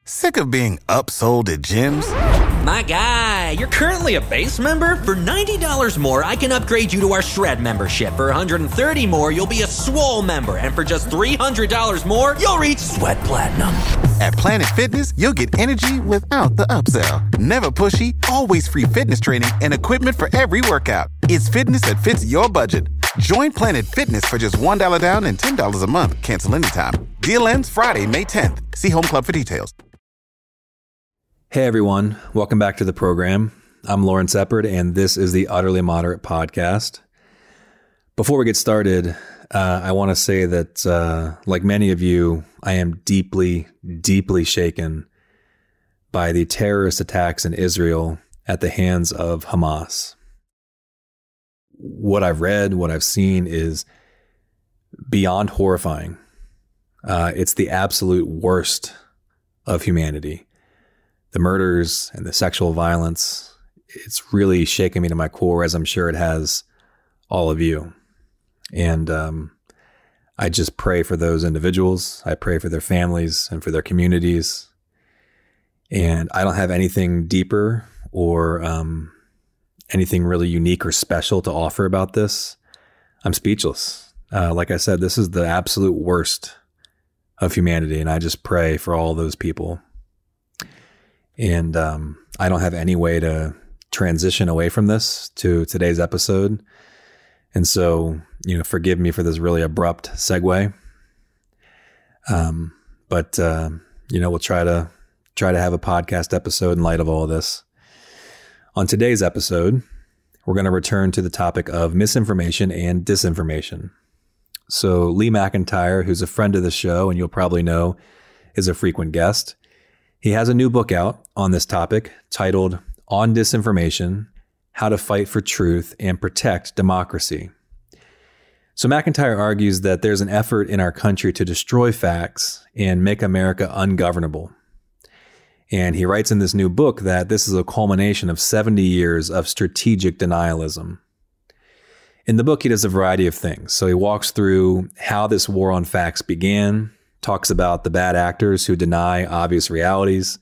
Sick of being upsold at gyms? My guy, you're currently a base member? For $90 more, I can upgrade you to our Shred membership. For $130 more, you'll be a Swole member. And for just $300 more, you'll reach Sweat Platinum. At Planet Fitness, you'll get energy without the upsell. Never pushy, always free fitness training and equipment for every workout. It's fitness that fits your budget. Join Planet Fitness for just $1 down and $10 a month. Cancel anytime. Deal ends Friday, May 10th. See Home Club for details. Hey everyone, welcome back to the program. I'm Lawrence Eppard, and this is the Utterly Moderate Podcast. Before we get started, I want to say that, like many of you, I am deeply, deeply shaken by the terrorist attacks in Israel at the hands of Hamas. What I've read, what I've seen is beyond horrifying. It's the absolute worst of humanity. The murders and the sexual violence, it's really shaken me to my core, as I'm sure it has all of you. And I just pray for those individuals. I pray for their families and for their communities. And I don't have anything deeper or anything really unique or special to offer about this. I'm speechless. Like I said, this is the absolute worst of humanity. And I just pray for all those people. And I don't have any way to transition away from this to today's episode. And so, forgive me for this really abrupt segue. But we'll try to have a podcast episode in light of all of this. On today's episode, we're going to return to the topic of misinformation and disinformation. So Lee McIntyre, who's a friend of the show, and you'll probably know, is a frequent guest. He has a new book out on this topic titled On Disinformation: How to Fight for Truth and Protect Democracy. So McIntyre argues that there's an effort in our country to destroy facts and make America ungovernable. And he writes in this new book that this is a culmination of 70 years of strategic denialism. In the book, he does a variety of things. So he walks through how this war on facts began, talks about the bad actors who deny obvious realities,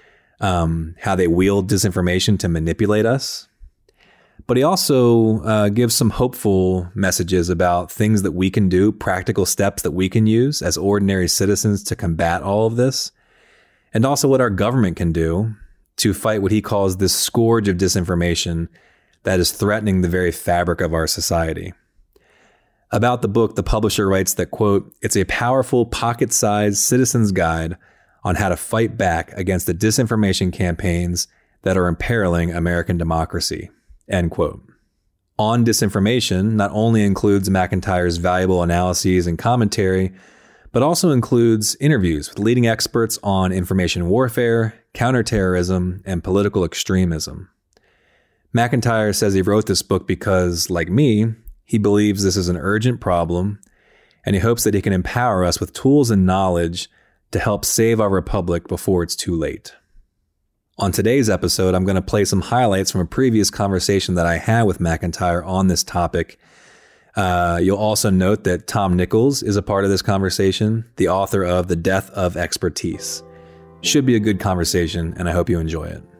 how they wield disinformation to manipulate us. But he also gives some hopeful messages about things that we can do, practical steps that we can use as ordinary citizens to combat all of this, and also what our government can do to fight what he calls this scourge of disinformation that is threatening the very fabric of our society. About the book, the publisher writes that, quote, "It's a powerful pocket-sized citizen's guide on how to fight back against the disinformation campaigns that are imperiling American democracy," end quote. On Disinformation not only includes McIntyre's valuable analyses and commentary, but also includes interviews with leading experts on information warfare, counterterrorism, and political extremism. McIntyre says he wrote this book because, like me, he believes this is an urgent problem, and he hopes that he can empower us with tools and knowledge to help save our republic before it's too late. On today's episode, I'm going to play some highlights from a previous conversation that I had with McIntyre on this topic. You'll also note that Tom Nichols is a part of this conversation, the author of The Death of Expertise. Should be a good conversation, and I hope you enjoy it.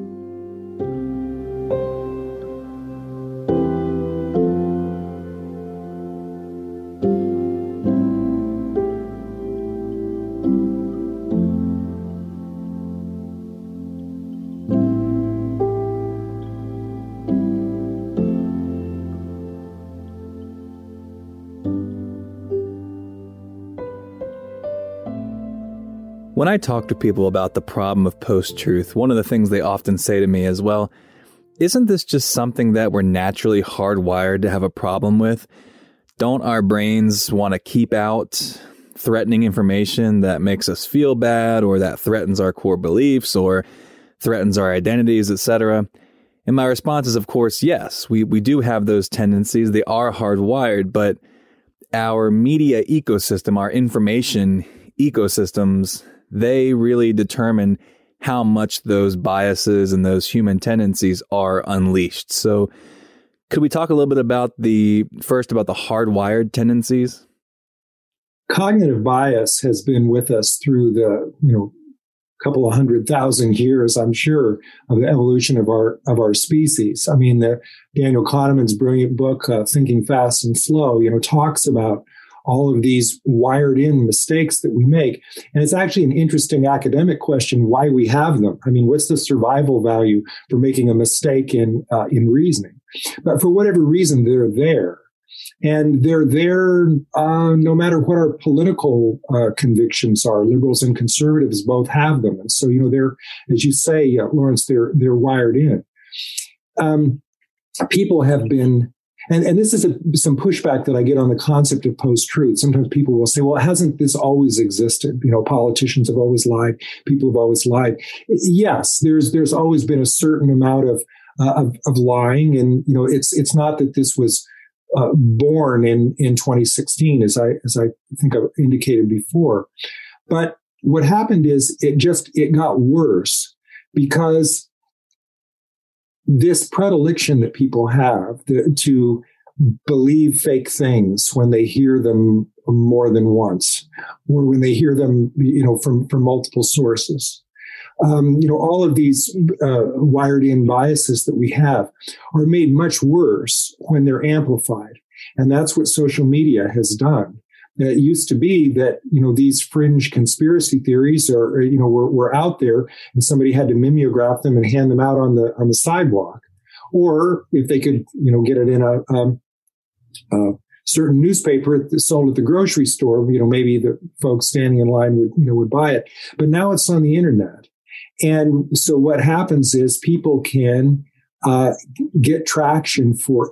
When I talk to people about the problem of post-truth, one of the things they often say to me is, well, isn't this just something that we're naturally hardwired to have a problem with? Don't our brains want to keep out threatening information that makes us feel bad or that threatens our core beliefs or threatens our identities, etc.? And my response is, of course, yes, we do have those tendencies. They are hardwired, but our media ecosystem, our information ecosystems, they really determine how much those biases and those human tendencies are unleashed. So could we talk a little bit about the hardwired tendencies? Cognitive bias has been with us through the, couple of 100,000 years, I'm sure, of the evolution of our species. I mean, Daniel Kahneman's brilliant book, Thinking Fast and Slow, talks about all of these wired in mistakes that we make. And it's actually an interesting academic question why we have them. I mean, what's the survival value for making a mistake in reasoning? But for whatever reason, they're there. And they're there no matter what our political convictions are. Liberals and conservatives both have them. And so, they're, as you say, Lawrence, they're wired in. People have been, and this is some pushback that I get on the concept of post-truth. Sometimes people will say, well, hasn't this always existed? Politicians have always lied. People have always lied. Yes, there's always been a certain amount of lying. And, it's not that this was born in 2016, as I think I've indicated before. But what happened is it got worse because this predilection that people have to believe fake things when they hear them more than once, or when they hear them, from multiple sources. All of these wired-in biases that we have are made much worse when they're amplified, and that's what social media has done. It used to be that these fringe conspiracy theories were out there, and somebody had to mimeograph them and hand them out on the sidewalk, or if they could get it in a certain newspaper sold at the grocery store, maybe the folks standing in line would buy it. But now it's on the internet. And so what happens is people can get traction for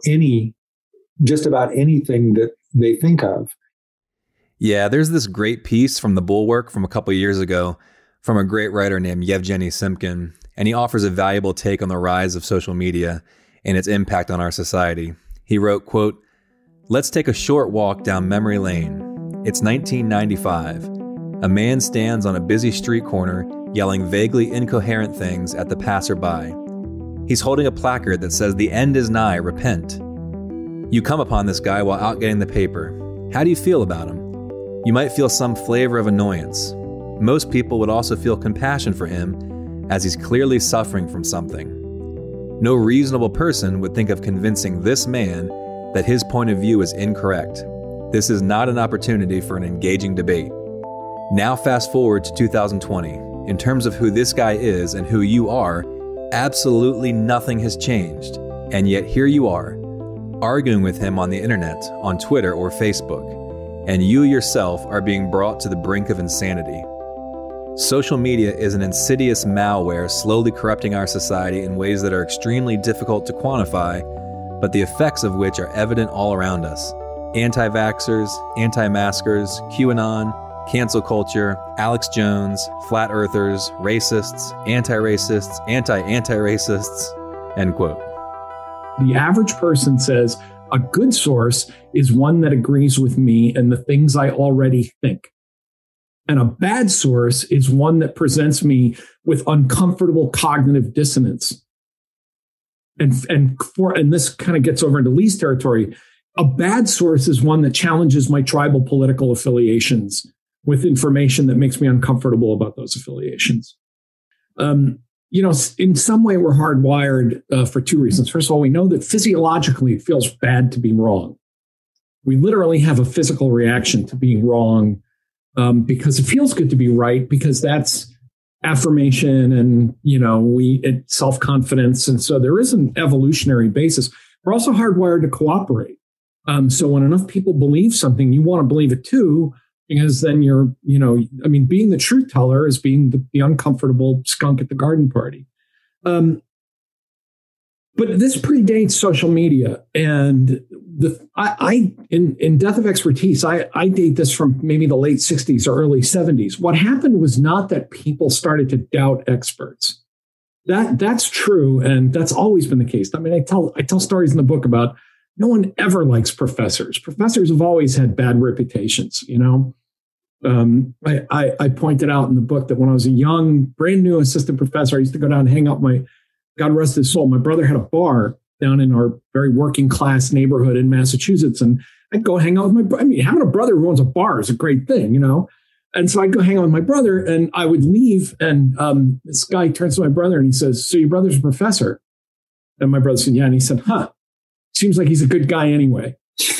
just about anything that they think of. Yeah, there's this great piece from The Bulwark from a couple of years ago from a great writer named Yevgeny Simkin, and he offers a valuable take on the rise of social media and its impact on our society. He wrote, quote, "Let's take a short walk down memory lane. It's 1995. A man stands on a busy street corner yelling vaguely incoherent things at the passerby. He's holding a placard that says, 'The end is nigh, repent.' You come upon this guy while out getting the paper. How do you feel about him? You might feel some flavor of annoyance. Most people would also feel compassion for him, as he's clearly suffering from something. No reasonable person would think of convincing this man that his point of view is incorrect. This is not an opportunity for an engaging debate. Now fast forward to 2020. In terms of who this guy is and who you are, absolutely nothing has changed. And yet here you are, arguing with him on the internet, on Twitter or Facebook. And you yourself are being brought to the brink of insanity. Social media is an insidious malware slowly corrupting our society in ways that are extremely difficult to quantify, but the effects of which are evident all around us. Anti-vaxxers, anti-maskers, QAnon, cancel culture, Alex Jones, flat earthers, racists, anti-racists, anti-anti-racists," end quote. The average person says, a good source is one that agrees with me and the things I already think. And a bad source is one that presents me with uncomfortable cognitive dissonance. And this kind of gets over into Lee's territory. A bad source is one that challenges my tribal political affiliations with information that makes me uncomfortable about those affiliations. In some way, we're hardwired for two reasons. First of all, we know that physiologically it feels bad to be wrong. We literally have a physical reaction to being wrong because it feels good to be right, because that's affirmation and, self-confidence. And so there is an evolutionary basis. We're also hardwired to cooperate. So when enough people believe something, you want to believe it too, because then being the truth teller is being the uncomfortable skunk at the garden party. But this predates social media. And in Death of Expertise, I date this from maybe the late 60s or early 70s. What happened was not that people started to doubt experts. That's true. And that's always been the case. I mean, I tell stories in the book about no one ever likes professors. Professors have always had bad reputations, I pointed out in the book that when I was a young, brand new assistant professor, I used to go down and hang out God rest his soul, my brother had a bar down in our very working class neighborhood in Massachusetts. And I'd go hang out with my brother. I mean, having a brother who owns a bar is a great thing, And so I'd go hang out with my brother, and I would leave. And this guy turns to my brother and he says, "So your brother's a professor?" And my brother said, "Yeah." And he said, "Seems like he's a good guy anyway."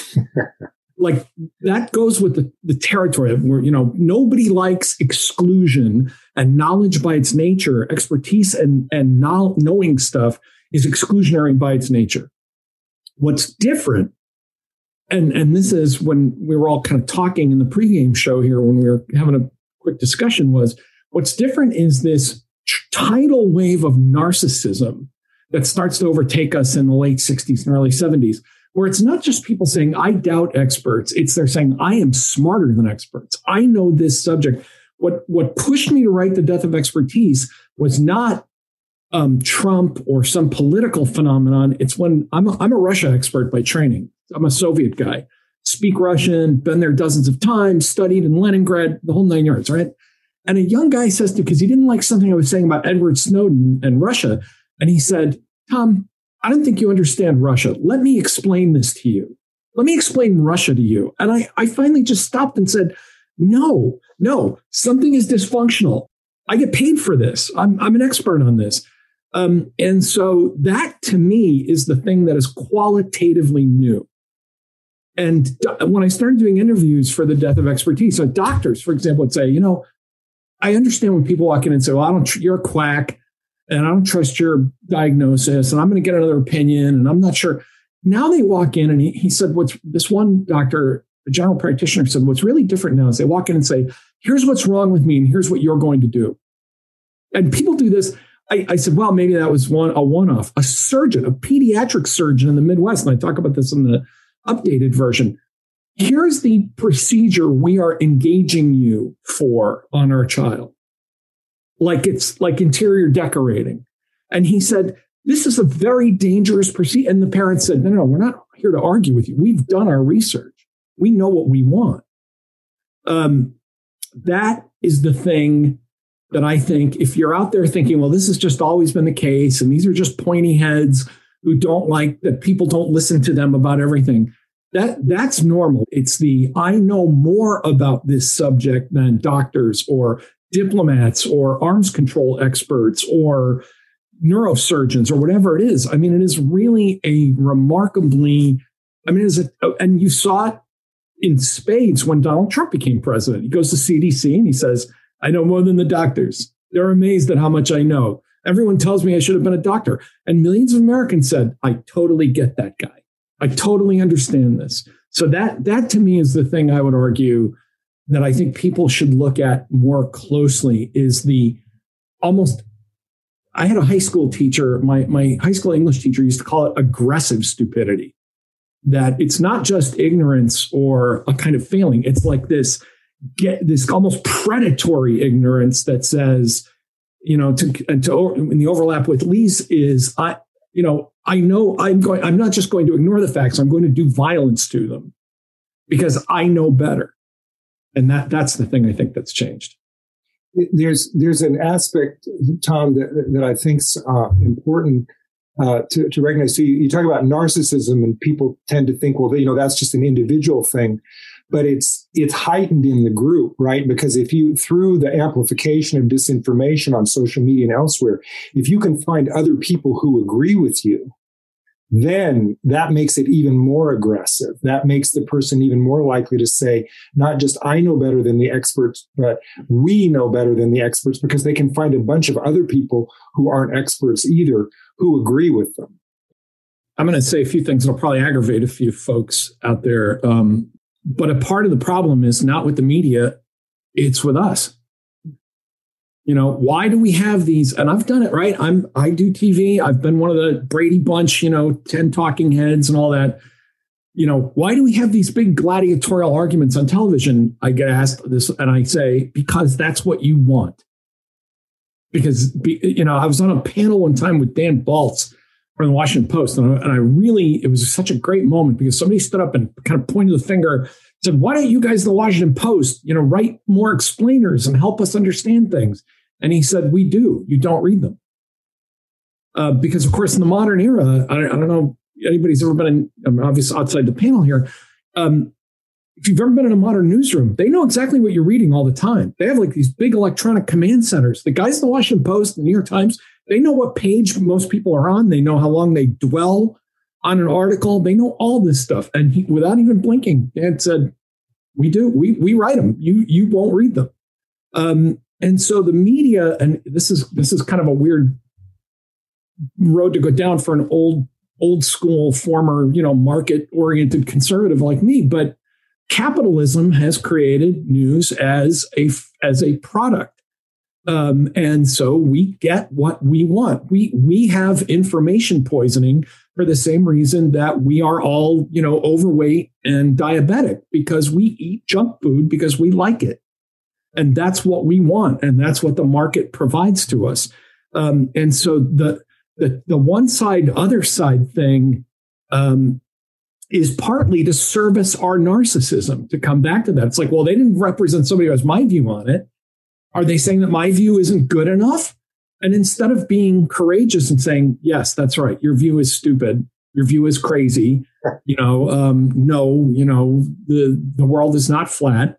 Like that goes with the territory where, nobody likes exclusion, and knowledge by its nature, expertise and knowing stuff is exclusionary by its nature. What's different, and this is when we were all kind of talking in the pregame show here when we were having a quick discussion, was what's different is this tidal wave of narcissism that starts to overtake us in the late 60s and early 70s, where it's not just people saying, "I doubt experts." It's they're saying, "I am smarter than experts. I know this subject." What pushed me to write The Death of Expertise was not Trump or some political phenomenon. It's when I'm a Russia expert by training. I'm a Soviet guy, speak Russian, been there dozens of times, studied in Leningrad, the whole 9 yards, right? And a young guy says to, because he didn't like something I was saying about Edward Snowden and Russia, and he said, "Tom, I don't think you understand Russia. Let me explain this to you. Let me explain Russia to you." And I finally just stopped and said, no, something is dysfunctional. I get paid for this. I'm an expert on this. And so that to me is the thing that is qualitatively new. And when I started doing interviews for The Death of Expertise, so doctors, for example, would say, I understand when people walk in and say, "Well, you're a quack, and I don't trust your diagnosis, and I'm going to get another opinion, and I'm not sure." Now they walk in, and he said, this one doctor, a general practitioner, said, what's really different now is they walk in and say, "Here's what's wrong with me, and here's what you're going to do." And people do this. I said, well, maybe that was a one-off. A surgeon, a pediatric surgeon in the Midwest, and I talk about this in the updated version. "Here's the procedure we are engaging you for on our child." Like it's like interior decorating. And he said, "This is a very dangerous procedure." And the parents said, no, we're not here to argue with you. We've done our research. We know what we want. That is the thing that I think, if you're out there thinking, well, this has just always been the case, and these are just pointy heads who don't like that people don't listen to them about everything, that's normal. It's I know more about this subject than doctors or diplomats or arms control experts or neurosurgeons or whatever it is. I mean, it is really a remarkably, and you saw it in spades when Donald Trump became president. He goes to CDC and he says, "I know more than the doctors. They're amazed at how much I know. Everyone tells me I should have been a doctor." And millions of Americans said, "I totally get that guy. I totally understand this." So that to me is the thing I would argue that I think people should look at more closely is I had a high school teacher, my high school English teacher used to call it aggressive stupidity, that it's not just ignorance or a kind of failing. It's like this almost predatory ignorance that says, in the overlap with Lee's is, I know I'm not just going to ignore the facts. I'm going to do violence to them because I know better. And that's the thing I think that's changed. There's an aspect, Tom, that I think's important to recognize. So you talk about narcissism, and people tend to think, well, that's just an individual thing, but it's heightened in the group, right? Because through the amplification of disinformation on social media and elsewhere, if you can find other people who agree with you, then that makes it even more aggressive. That makes the person even more likely to say, not just "I know better than the experts," but "we know better than the experts," because they can find a bunch of other people who aren't experts either who agree with them. I'm going to say a few things that'll probably aggravate a few folks out there. But a part of the problem is not with the media, it's with us. Why do we have these? And I've done it, right? I do TV. I've been one of the Brady Bunch, 10 talking heads and all that. Why do we have these big gladiatorial arguments on television? I get asked this and I say, because that's what you want. Because, I was on a panel one time with Dan Baltz from the Washington Post. And it was such a great moment because somebody stood up and kind of pointed the finger, said, "Why don't you guys, the Washington Post, write more explainers and help us understand things?" And he said, "We do. You don't read them." Because, of course, in the modern era, I don't know anybody's ever been in, obviously outside the panel here. if you've ever been in a modern newsroom, they know exactly what you're reading all the time. They have like these big electronic command centers. The guys in the Washington Post, the New York Times, they know what page most people are on. They know how long they dwell on an article. They know all this stuff. And without even blinking, Dan said, we do. We write them. You won't read them. And so the media, and this is kind of a weird road to go down for an old school former, market oriented conservative like me. But capitalism has created news as a product. And so we get what we want. We have information poisoning for the same reason that we are all, overweight and diabetic, because we eat junk food because we like it. And that's what we want. And that's what the market provides to us. And so the one side, other side thing is partly to service our narcissism, to come back to that. It's like, well, they didn't represent somebody who has my view on it. Are they saying that my view isn't good enough? And instead of being courageous and saying, yes, that's right, your view is stupid, your view is crazy, no, the world is not flat.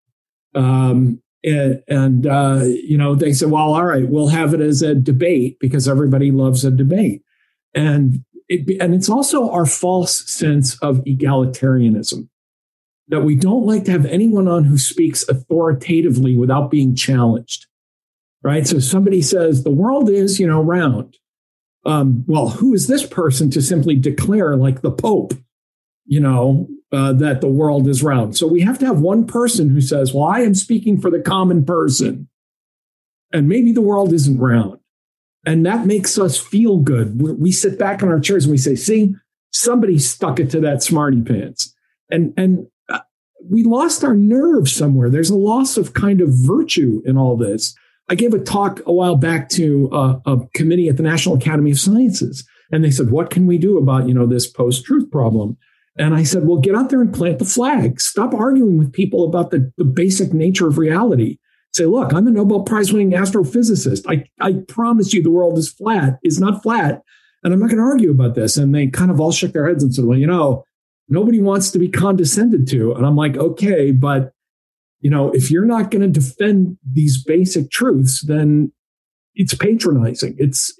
They said, well, all right, we'll have it as a debate because everybody loves a debate. And it's also our false sense of egalitarianism, that we don't like to have anyone on who speaks authoritatively without being challenged, right? So somebody says the world is, round. Well, who is this person to simply declare, like the Pope, that the world is round? So we have to have one person who says, well, I am speaking for the common person, and maybe the world isn't round. And that makes us feel good. We sit back in our chairs and we say, see, somebody stuck it to that smarty pants. And we lost our nerve somewhere. There's a loss of kind of virtue in all this. I gave a talk a while back to a committee at the National Academy of Sciences. And they said, what can we do about, this post-truth problem? And I said, well, get out there and plant the flag. Stop arguing with people about the basic nature of reality. Say, look, I'm a Nobel Prize winning astrophysicist. I promise you the world is not flat. And I'm not going to argue about this. And they kind of all shook their heads and said, well, nobody wants to be condescended to. And I'm like, okay, but, if you're not going to defend these basic truths, then it's patronizing.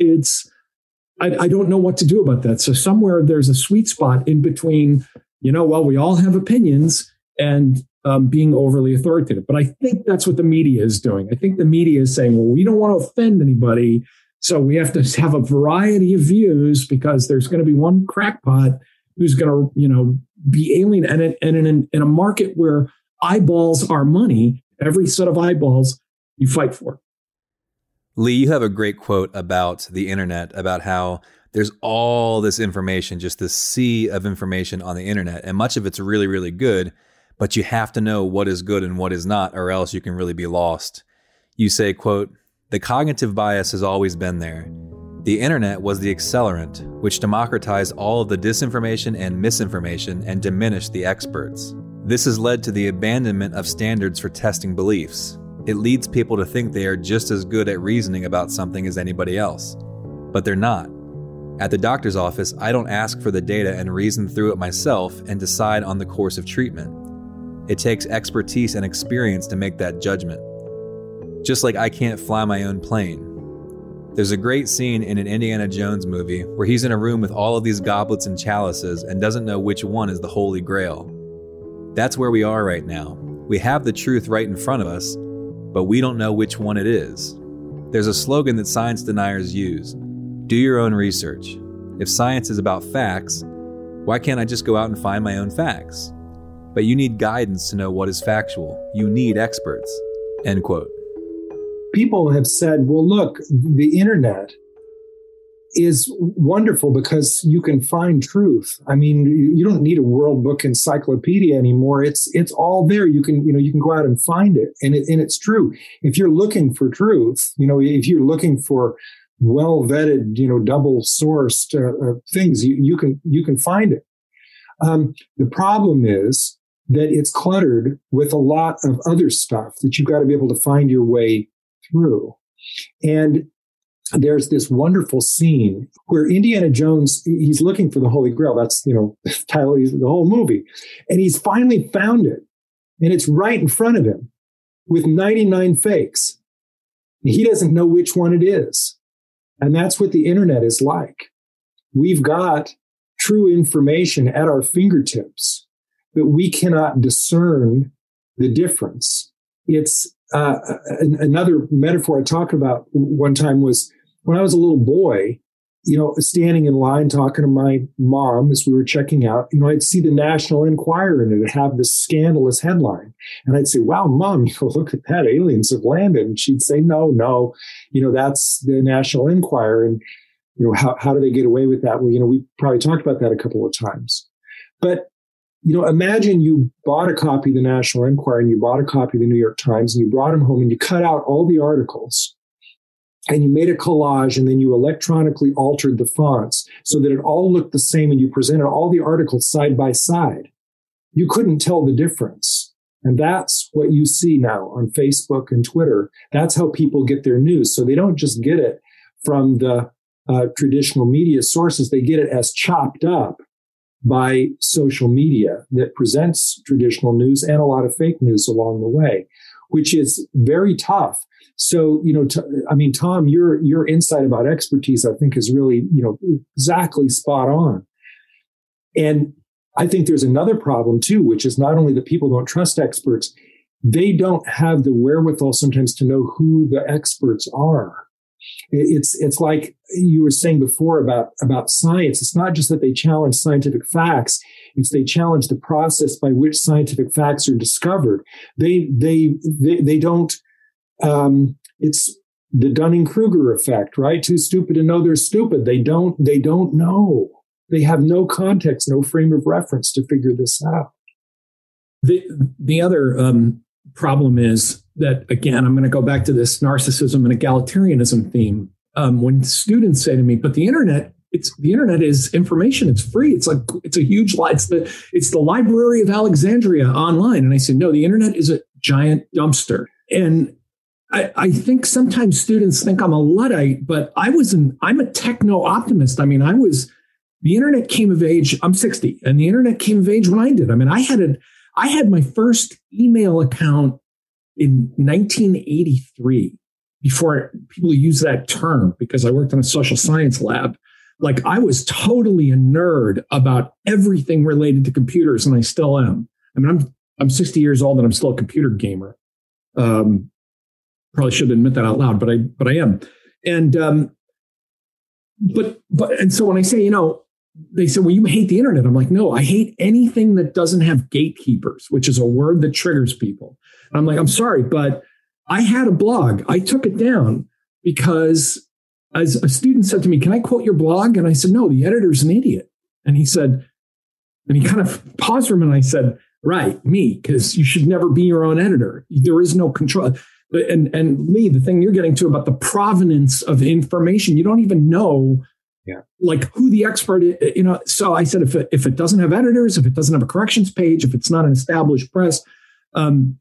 I don't know what to do about that. So somewhere there's a sweet spot in between, we all have opinions and being overly authoritative. But I think that's what the media is doing. I think the media is saying, well, we don't want to offend anybody, so we have to have a variety of views because there's going to be one crackpot who's going to, be alien. And in a market where eyeballs are money, every set of eyeballs you fight for. Lee, you have a great quote about the internet, about how there's all this information, just this sea of information on the internet, and much of it's really, really good, but you have to know what is good and what is not, or else you can really be lost. You say, quote, "The cognitive bias has always been there. The internet was the accelerant, which democratized all of the disinformation and misinformation and diminished the experts. This has led to the abandonment of standards for testing beliefs. It leads people to think they are just as good at reasoning about something as anybody else. But they're not. At the doctor's office, I don't ask for the data and reason through it myself and decide on the course of treatment. It takes expertise and experience to make that judgment. Just like I can't fly my own plane. There's a great scene in an Indiana Jones movie where he's in a room with all of these goblets and chalices and doesn't know which one is the Holy Grail. That's where we are right now. We have the truth right in front of us, but we don't know which one it is. There's a slogan that science deniers use. Do your own research. If science is about facts, why can't I just go out and find my own facts? But you need guidance to know what is factual. You need experts." End quote. People have said, well, look, the internet is wonderful because you can find truth. I mean, you don't need a World Book Encyclopedia anymore. It's all there. You can go out and find it. And it's true. If you're looking for truth, if you're looking for well-vetted, double-sourced things, you can find it. The problem is that it's cluttered with a lot of other stuff that you've got to be able to find your way through. And there's this wonderful scene where Indiana Jones, he's looking for the Holy Grail. That's, the title of the whole movie. And he's finally found it. and it's right in front of him with 99 fakes. He doesn't know which one it is. And that's what the internet is like. We've got true information at our fingertips, but we cannot discern the difference. It's another metaphor I talked about one time was when I was a little boy, standing in line talking to my mom as we were checking out, I'd see the National Enquirer and it'd have this scandalous headline. And I'd say, wow, Mom, look at that, aliens have landed. And she'd say, no, that's the National Enquirer. And, how do they get away with that? Well, we probably talked about that a couple of times. But, imagine you bought a copy of the National Enquirer and you bought a copy of the New York Times and you brought them home and you cut out all the articles and you made a collage and then you electronically altered the fonts so that it all looked the same and you presented all the articles side by side. You couldn't tell the difference. And that's what you see now on Facebook and Twitter. That's how people get their news. So they don't just get it from the traditional media sources. They get it as chopped up by social media that presents traditional news and a lot of fake news along the way, which is very tough. So, Tom, your insight about expertise, I think, is really, exactly spot on. And I think there's another problem, too, which is not only that people don't trust experts, they don't have the wherewithal sometimes to know who the experts are. It's like you were saying before about science. It's not just that they challenge scientific facts. It's they challenge the process by which scientific facts are discovered. They don't. It's the Dunning-Kruger effect, right? Too stupid to know they're stupid. They don't know. They have no context, no frame of reference to figure this out. The other problem is that, again, I'm going to go back to this narcissism and egalitarianism theme. When students say to me, but the internet is information. It's free. It's a huge lie. It's the Library of Alexandria online. And I say, no, the internet is a giant dumpster. And I think sometimes students think I'm a Luddite, but I'm a techno optimist. I mean, the internet came of age. I'm 60 and the internet came of age when I did. I mean, I had my first email account in 1983 before people use that term, because I worked in a social science lab. Like, I was totally a nerd about everything related to computers, and I still am. I mean, I'm 60 years old and I'm still a computer gamer. Probably shouldn't admit that out loud, but I am. And and so when I say, they say, well, you hate the internet. I'm like, no, I hate anything that doesn't have gatekeepers, which is a word that triggers people. And I'm like, I'm sorry, but I had a blog. I took it down because as a student said to me, can I quote your blog? And I said, no, the editor's an idiot. And he said, and he kind of paused for a minute. And I said, right, me, because you should never be your own editor. There is no control. And Lee, the thing you're getting to about the provenance of information, you don't even know like who the expert is, So I said, if it doesn't have editors, if it doesn't have a corrections page, if it's not an established press. And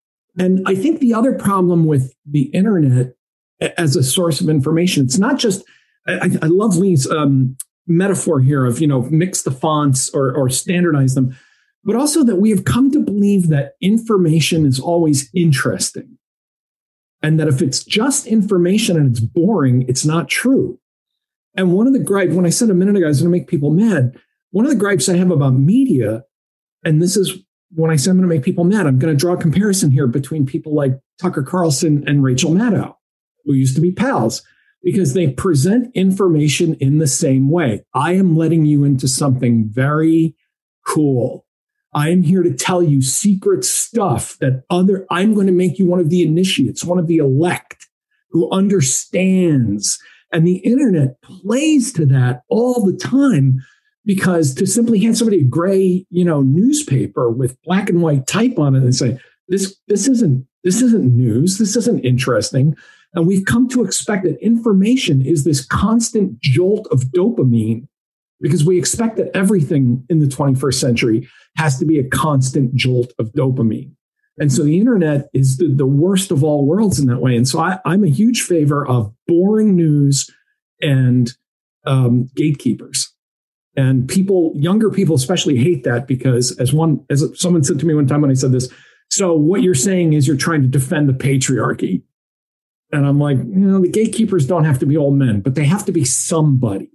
I think the other problem with the internet as a source of information, it's not just, I love Lee's metaphor here of, mix the fonts or standardize them, but also that we have come to believe that information is always interesting. And that if it's just information and it's boring, it's not true. And one of the gripes, when I said a minute ago, I was going to make people mad, one of the gripes I have about media, and this is when I say I'm going to make people mad, I'm going to draw a comparison here between people like Tucker Carlson and Rachel Maddow, who used to be pals, because they present information in the same way. I am letting you into something very cool. I am here to tell you secret stuff I'm going to make you one of the initiates, one of the elect who understands. And the internet plays to that all the time, because to simply hand somebody a gray, newspaper with black and white type on it and say, this isn't news. This isn't interesting. And we've come to expect that information is this constant jolt of dopamine, because we expect that everything in the 21st century has to be a constant jolt of dopamine. And so the internet is the worst of all worlds in that way. And so I'm a huge favor of boring news and gatekeepers. And younger people especially hate that, because as someone said to me one time when I said this, So what you're saying is you're trying to defend the patriarchy. And I'm like, the gatekeepers don't have to be old men, but they have to be somebody.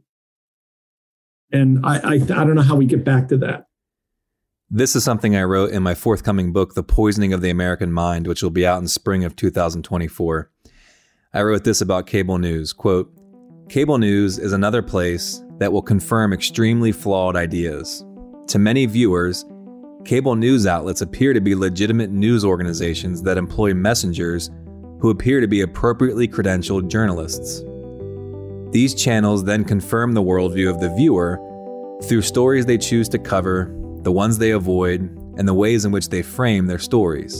And I don't know how we get back to that. This is something I wrote in my forthcoming book, The Poisoning of the American Mind, which will be out in spring of 2024. I wrote this about cable news, quote, "Cable news is another place that will confirm extremely flawed ideas. To many viewers, cable news outlets appear to be legitimate news organizations that employ messengers who appear to be appropriately credentialed journalists. These channels then confirm the worldview of the viewer through stories they choose to cover, the ones they avoid, and the ways in which they frame their stories.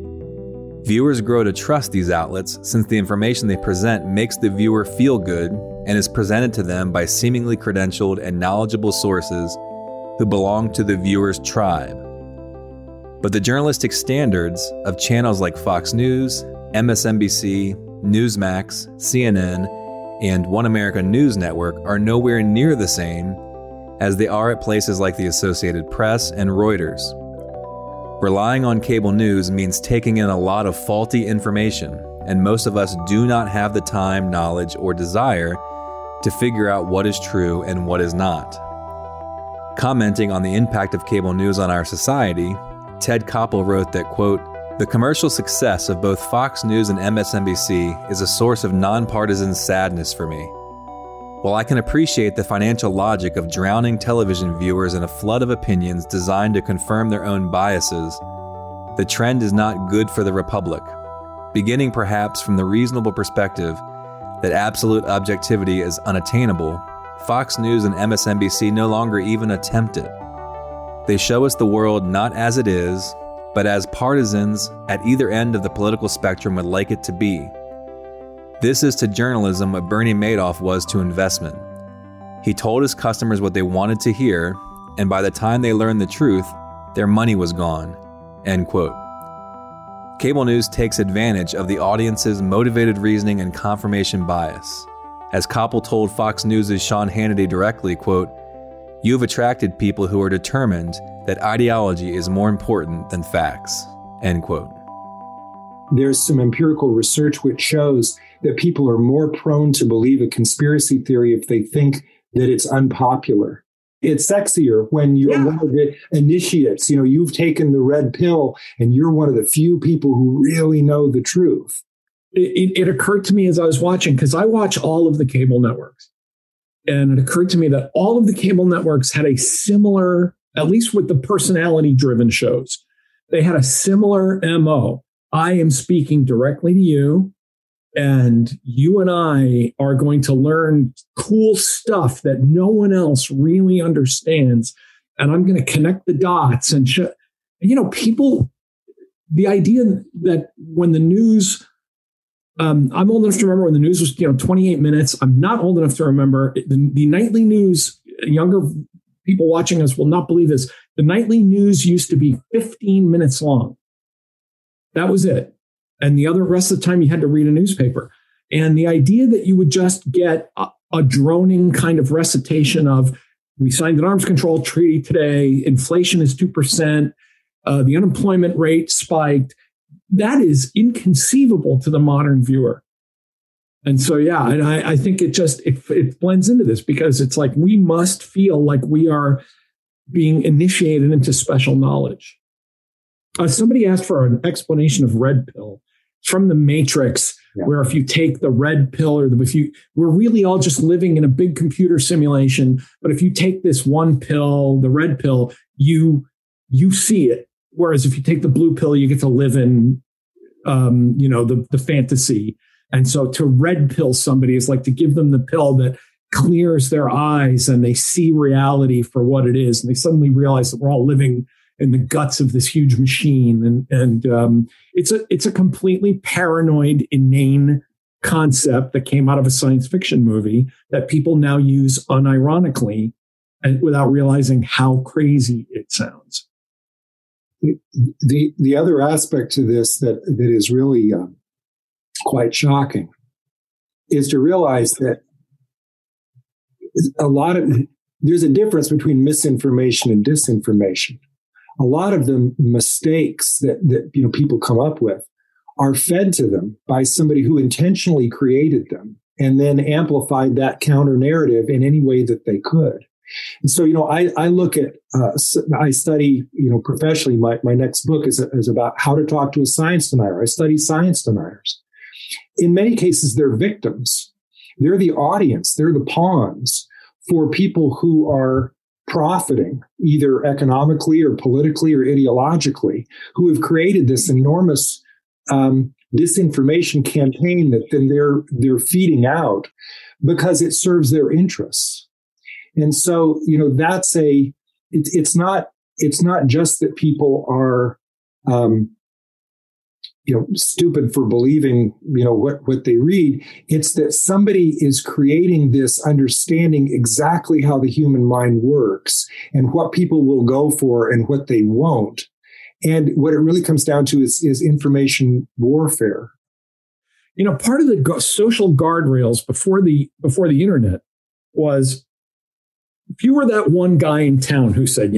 Viewers grow to trust these outlets since the information they present makes the viewer feel good and is presented to them by seemingly credentialed and knowledgeable sources who belong to the viewer's tribe. But the journalistic standards of channels like Fox News, MSNBC, Newsmax, CNN, and One America News Network are nowhere near the same as they are at places like the Associated Press and Reuters. Relying on cable news means taking in a lot of faulty information, and most of us do not have the time, knowledge, or desire to figure out what is true and what is not." Commenting on the impact of cable news on our society, Ted Koppel wrote that, quote, "The commercial success of both Fox News and MSNBC is a source of nonpartisan sadness for me. While I can appreciate the financial logic of drowning television viewers in a flood of opinions designed to confirm their own biases, the trend is not good for the Republic, beginning perhaps from the reasonable perspective that absolute objectivity is unattainable. Fox News and MSNBC no longer even attempt it. They show us the world not as it is, but as partisans at either end of the political spectrum would like it to be. This is to journalism what Bernie Madoff was to investment. He told his customers what they wanted to hear, and by the time they learned the truth, their money was gone." End quote. Cable news takes advantage of the audience's motivated reasoning and confirmation bias. As Koppel told Fox News' Sean Hannity directly, quote, "You've attracted people who are determined that ideology is more important than facts." End quote. There's some empirical research which shows that people are more prone to believe a conspiracy theory if they think that it's unpopular. It's sexier when you're one of the initiates. You've taken the red pill and you're one of the few people who really know the truth. It occurred to me as I was watching, because I watch all of the cable networks, and it occurred to me that all of the cable networks had a similar, at least with the personality-driven shows, they had a similar MO. I am speaking directly to you, and you and I are going to learn cool stuff that no one else really understands. And I'm going to connect the dots and show, people, the idea that when the news, I'm old enough to remember when the news was, 28 minutes. I'm not old enough to remember the nightly news. Younger people watching us will not believe this. The nightly news used to be 15 minutes long. That was it. And the rest of the time you had to read a newspaper. And the idea that you would just get a droning kind of recitation of, we signed an arms control treaty today, inflation is 2%, the unemployment rate spiked, that is inconceivable to the modern viewer. And so, and I think it blends into this, because it's like we must feel like we are being initiated into special knowledge. Somebody asked for an explanation of red pill from the Matrix, where if you take the red pill, we're really all just living in a big computer simulation. But if you take this one pill, the red pill, you see it. Whereas if you take the blue pill, you get to live in, the fantasy. And so to red pill somebody is like to give them the pill that clears their eyes and they see reality for what it is. And they suddenly realize that we're all living in the guts of this huge machine. And it's a completely paranoid, inane concept that came out of a science fiction movie that people now use unironically and without realizing how crazy it sounds. The other aspect to this that is really quite shocking is to realize that there's a difference between misinformation and disinformation. a lot of the mistakes that people come up with are fed to them by somebody who intentionally created them and then amplified that counter narrative in any way that they could. And so, I look at, I study, professionally, my next book is about how to talk to a science denier. I study science deniers. In many cases, they're victims. They're the audience. They're the pawns for people who are profiting, either economically or politically or ideologically, who have created this enormous disinformation campaign that then they're feeding out because it serves their interests. And so, it's not just that people are, stupid for believing, what they read. It's that somebody is creating this understanding exactly how the human mind works and what people will go for and what they won't. And what it really comes down to is information warfare. Part of the social guardrails before the internet was, if you were that one guy in town who said,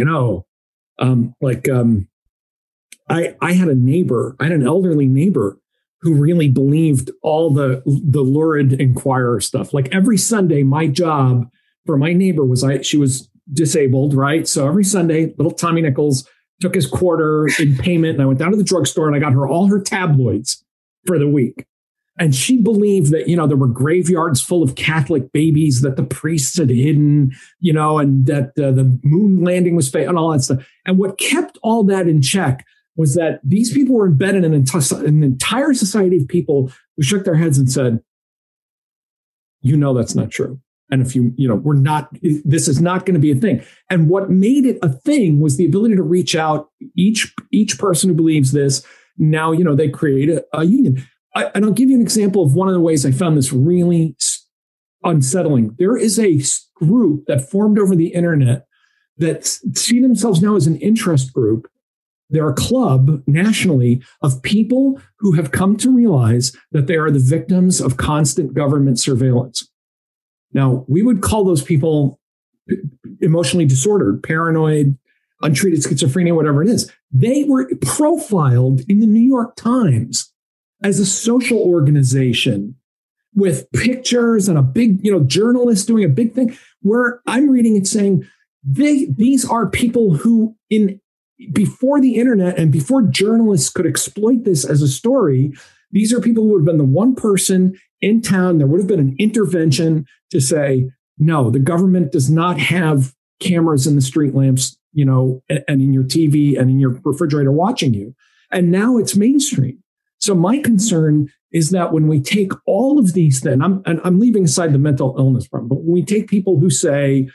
I had an elderly neighbor who really believed all the lurid Inquirer stuff. Like every Sunday, my job for my neighbor was she was disabled, right? So every Sunday, little Tommy Nichols took his quarter in payment, and I went down to the drugstore and I got her all her tabloids for the week. And she believed that, there were graveyards full of Catholic babies that the priests had hidden, and that the moon landing was fake and all that stuff. And what kept all that in check was that these people were embedded in an entire society of people who shook their heads and said, that's not true. And if this is not going to be a thing. And what made it a thing was the ability to reach out each person who believes this. Now, they create a union. And I'll give you an example of one of the ways I found this really unsettling. There is a group that formed over the internet that see themselves now as an interest group. They're a club nationally of people who have come to realize that they are the victims of constant government surveillance. Now, we would call those people emotionally disordered, paranoid, untreated schizophrenia, whatever it is. They were profiled in the New York Times as a social organization with pictures and a big, journalist doing a big thing, where I'm reading it saying these are people who before the internet and before journalists could exploit this as a story, these are people who would have been the one person in town. There would have been an intervention to say, no, the government does not have cameras in the street lamps, and in your TV and in your refrigerator watching you. And now it's mainstream. So my concern is that when we take all of these things, and I'm leaving aside the mental illness problem, but when we take people who say,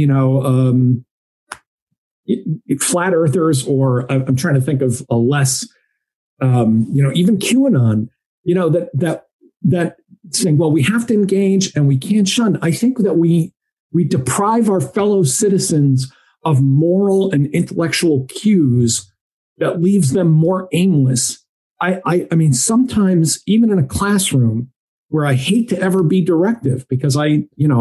flat earthers, or I'm trying to think of a less, even QAnon, that saying, well, we have to engage and we can't shun. I think that we deprive our fellow citizens of moral and intellectual cues that leaves them more aimless. I mean, sometimes even in a classroom where I hate to ever be directive because I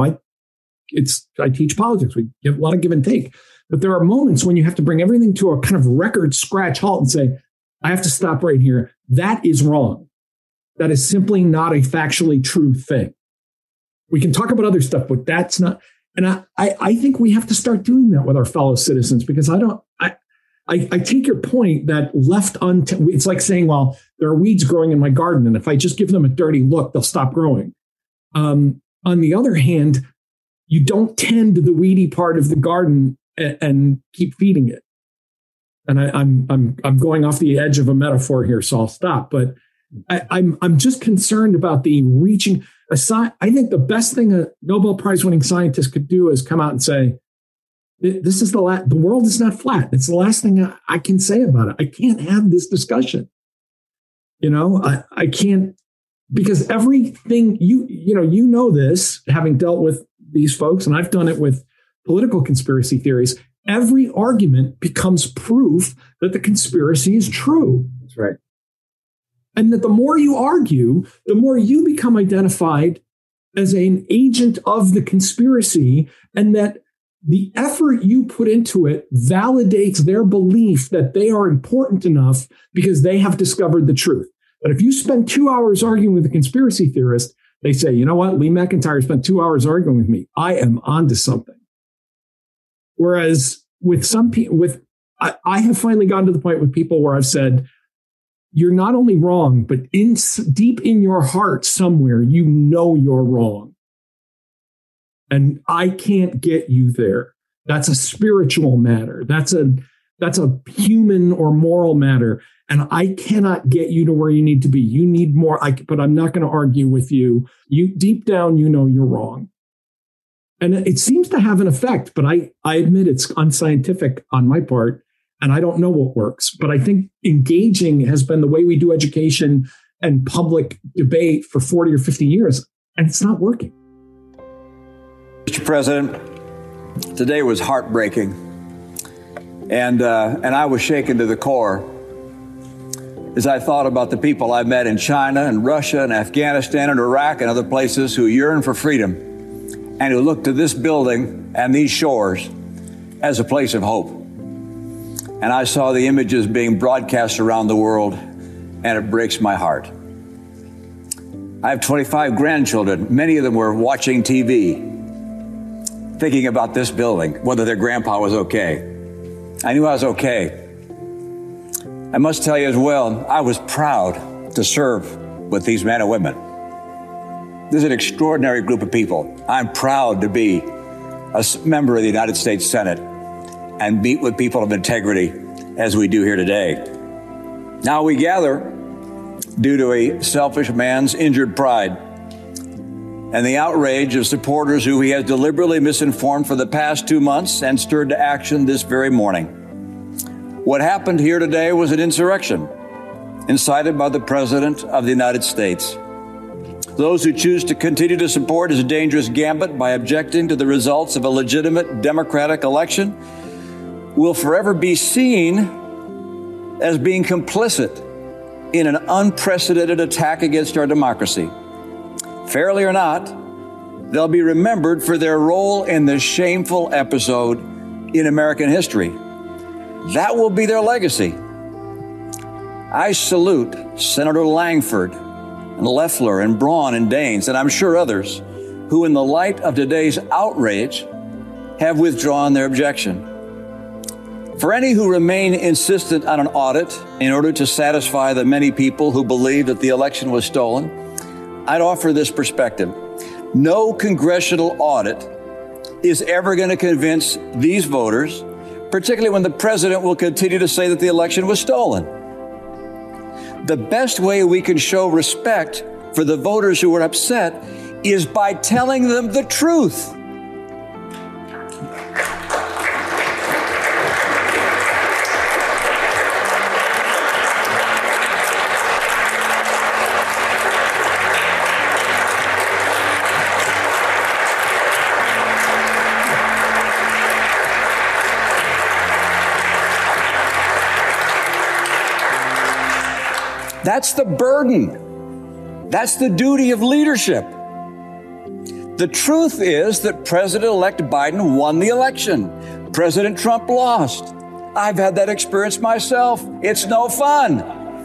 teach politics. We give a lot of give and take, but there are moments when you have to bring everything to a kind of record scratch halt and say, I have to stop right here. That is wrong. That is simply not a factually true thing. We can talk about other stuff, but that's not. And I think we have to start doing that with our fellow citizens, because I take your point that it's like saying, well, there are weeds growing in my garden, and if I just give them a dirty look, they'll stop growing. On the other hand, you don't tend the weedy part of the garden and keep feeding it. And I'm going off the edge of a metaphor here, so I'll stop. But I'm just concerned about the reaching. I think the best thing a Nobel Prize winning scientist could do is come out and say, this is the world is not flat. It's the last thing I can say about it. I can't have this discussion. I can't, because everything you know this, having dealt with these folks, and I've done it with political conspiracy theories, every argument becomes proof that the conspiracy is true. That's right. And that the more you argue, the more you become identified as an agent of the conspiracy, and that the effort you put into it validates their belief that they are important enough because they have discovered the truth. But if you spend 2 hours arguing with a conspiracy theorist, they say, you know what? Lee McEntire spent 2 hours arguing with me. I am onto something. Whereas with some people, I have finally gotten to the point with people where I've said, you're not only wrong, but deep in your heart somewhere, you know you're wrong. And I can't get you there. That's a spiritual matter. That's a human or moral matter. And I cannot get you to where you need to be. You need more, but I'm not going to argue with you. You deep down, you know you're wrong. And it seems to have an effect, but I admit it's unscientific on my part, and I don't know what works. But I think engaging has been the way we do education and public debate for 40 or 50 years, and it's not working. Mr. President, today was heartbreaking, and I was shaken to the core as I thought about the people I met in China and Russia and Afghanistan and Iraq and other places who yearn for freedom and who look to this building and these shores as a place of hope. And I saw the images being broadcast around the world, and it breaks my heart. I have 25 grandchildren. Many of them were watching TV, thinking about this building, whether their grandpa was okay. I knew I was okay. I must tell you as well, I was proud to serve with these men and women. This is an extraordinary group of people. I'm proud to be a member of the United States Senate and meet with people of integrity as we do here today. Now we gather due to a selfish man's injured pride and the outrage of supporters who he has deliberately misinformed for the past 2 months and stirred to action this very morning. What happened here today was an insurrection incited by the President of the United States. Those who choose to continue to support his dangerous gambit by objecting to the results of a legitimate democratic election will forever be seen as being complicit in an unprecedented attack against our democracy. Fairly or not, they'll be remembered for their role in this shameful episode in American history. That will be their legacy. I salute Senator Langford and Loeffler and Braun and Daines, and I'm sure others, who in the light of today's outrage have withdrawn their objection. For any who remain insistent on an audit in order to satisfy the many people who believe that the election was stolen, I'd offer this perspective. No congressional audit is ever going to convince these voters, particularly when the president will continue to say that the election was stolen. The best way we can show respect for the voters who are upset is by telling them the truth. That's the burden. That's the duty of leadership. The truth is that President-elect Biden won the election. President Trump lost. I've had that experience myself. It's no fun.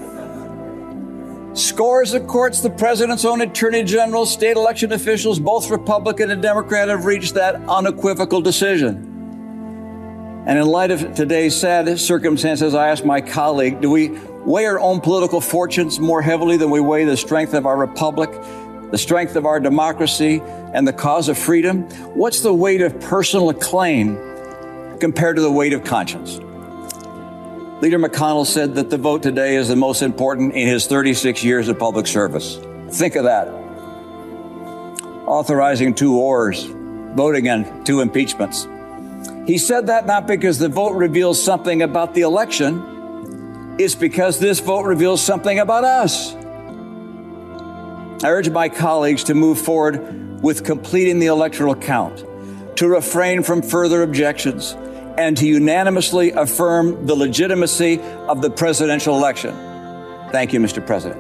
Scores of courts, the president's own attorney general, state election officials, both Republican and Democrat, have reached that unequivocal decision. And in light of today's sad circumstances, I asked my colleague, do we weigh our own political fortunes more heavily than we weigh the strength of our republic, the strength of our democracy, and the cause of freedom? What's the weight of personal acclaim compared to the weight of conscience? Leader McConnell said that the vote today is the most important in his 36 years of public service. Think of that. Authorizing 2 wars, voting on 2 impeachments. He said that not because the vote reveals something about the election, it's because this vote reveals something about us. I urge my colleagues to move forward with completing the electoral count, to refrain from further objections, and to unanimously affirm the legitimacy of the presidential election. Thank you, Mr. President.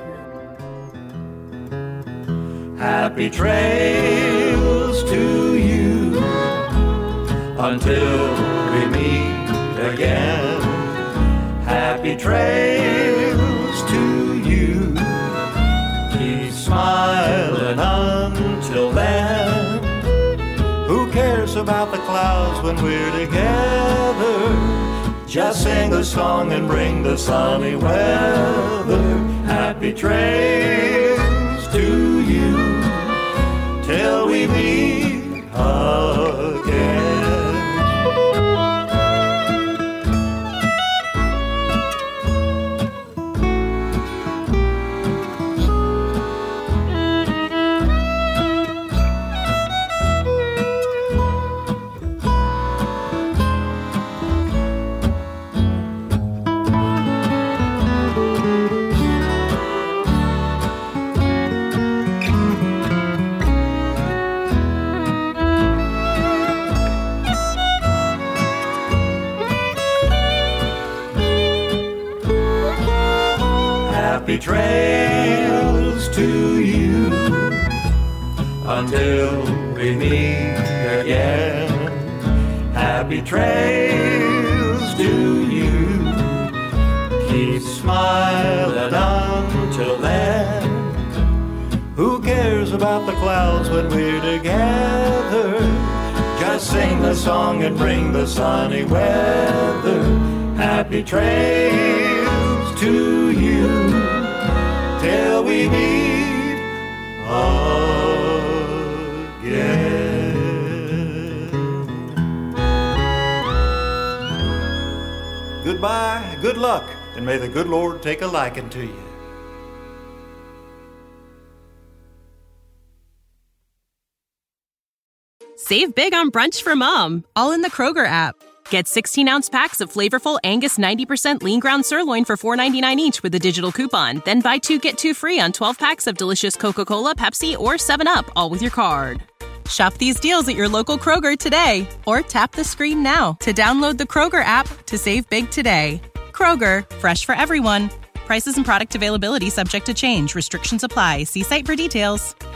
Happy trails to you until we meet again. Happy trails to you. Keep smiling until then. Who cares about the clouds when we're together? Just sing a song and bring the sunny weather. Happy trails to you till we meet again. Happy trails to you until we meet again. Happy trails to you. Keep smiling until then. Who cares about the clouds when we're together? Just sing the song and bring the sunny weather. Happy trails to you till we meet again. Goodbye, good luck, and may the good Lord take a liking to you. Save big on brunch for mom, all in the Kroger app. Get 16-ounce packs of flavorful Angus 90% lean ground sirloin for $4.99 each with a digital coupon. Then buy 2, get 2 free on 12 packs of delicious Coca-Cola, Pepsi, or 7-Up, all with your card. Shop these deals at your local Kroger today, or tap the screen now to download the Kroger app to save big today. Kroger, fresh for everyone. Prices and product availability subject to change. Restrictions apply. See site for details.